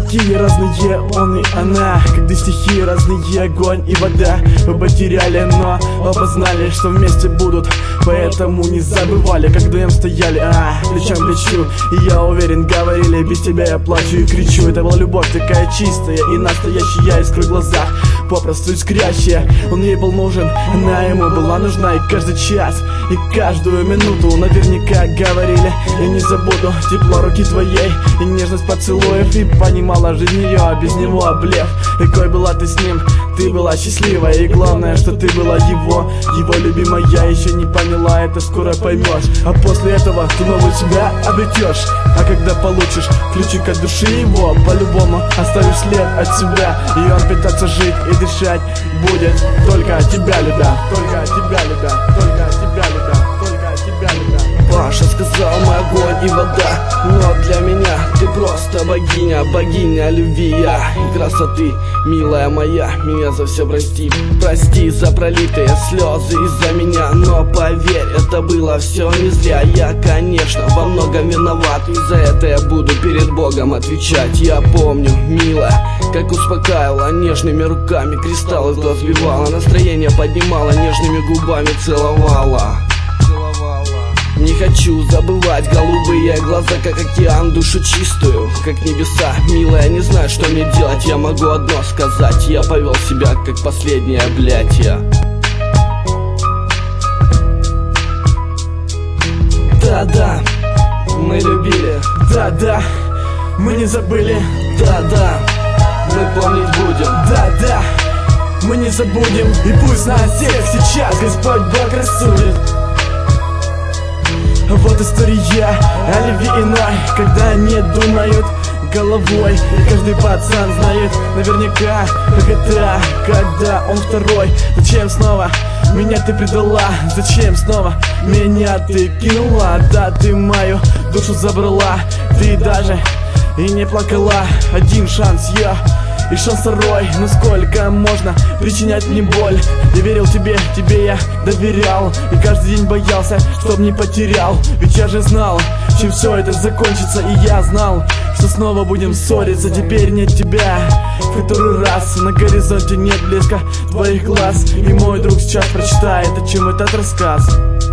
такие разные, он и она, когда стихи разные, огонь и вода. Мы потеряли, но оба знали, что вместе будут, поэтому не забывали, как вдвоем стояли, плечом к плечу. И я уверен, говорили, без тебя я плачу и кричу. Это была любовь такая чистая и настоящая, искры в глазах попросту искрящая. Он ей был нужен, она ему была нужна. И каждый час, и каждую минуту наверняка говорили: я не забуду тепло руки твоей и нежность поцелуев. И понимала жизнь ее, а без него блеф. Какой была ты с ним, ты была счастливая. И главное, что ты была его любимая. Еще не поняла, это скоро поймешь. А после этого ты новую себя обретешь. А когда получишь ключик от души его, по-любому оставишь след от себя. И он пытаться жить и дышать будет только тебя любя, только тебя любя, только тебя любя, только тебя любя. Паша сказал: мы огонь и вода, но для меня ты просто богиня, богиня любви и красоты. Милая моя, меня за все прости. Прости за пролитые слезы из-за меня, но поверь, это было все не зря. Я, конечно, во многом виноват, и за это я буду перед Богом отвечать. Я помню, милая, как успокаивала нежными руками, кристалл из глаз сбивала, настроение поднимала, нежными губами целовала. Не хочу забывать голубые глаза, как океан, душу чистую, как небеса. Милая, не знаю, что мне делать, я могу одно сказать: я повел себя, как последнее, блядь, я. Да-да, мы любили. Да-да, мы не забыли. Да-да, мы помнить будем. Да-да, мы не забудем. И пусть нас всех сейчас Господь Бог рассудит. Вот история о любви иной, когда они думают головой. И каждый пацан знает наверняка, как это, когда он второй. Зачем снова меня ты предала? Зачем снова меня ты кинула? Да, ты мою душу забрала, ты даже и не плакала. Один шанс я и шанс второй, но сколько можно причинять мне боль? Я верил тебе, тебе я доверял, и каждый день боялся, чтоб не потерял. Ведь я же знал, чем все это закончится. И я знал, что снова будем ссориться. Теперь нет тебя в который раз, на горизонте нет блеска твоих глаз. И мой друг сейчас прочитает, о чем этот рассказ.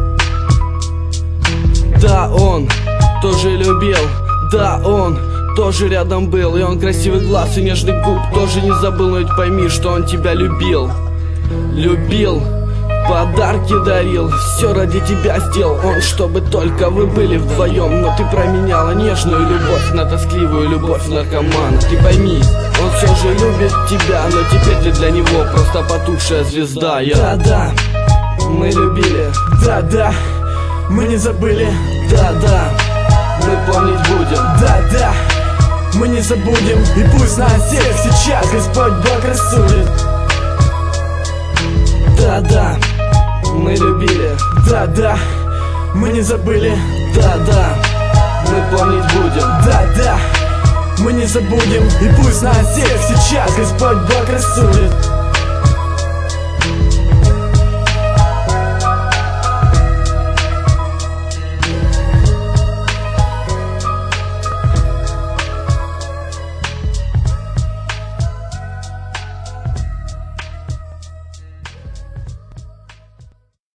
Да, он тоже любил, да, он тоже рядом был. И он красивый глаз и нежный губ тоже не забыл. Но ведь пойми, что он тебя любил. Любил, подарки дарил, все ради тебя сделал он, чтобы только вы были вдвоем. Но ты променяла нежную любовь на тоскливую любовь наркомана. Ты пойми, он все же любит тебя, но теперь ты для него просто потухшая звезда. Да-да, мы любили. Да-да, мы не забыли. Да-да, мы помнить будем. Да-да, мы не забудем. И пусть нас всех сейчас Господь Бог рассудит. Да-да, мы любили. Да-да, мы не забыли. Да-да, мы помнить будем. Да-да, мы не забудем. И пусть нас всех сейчас Господь Бог рассудит.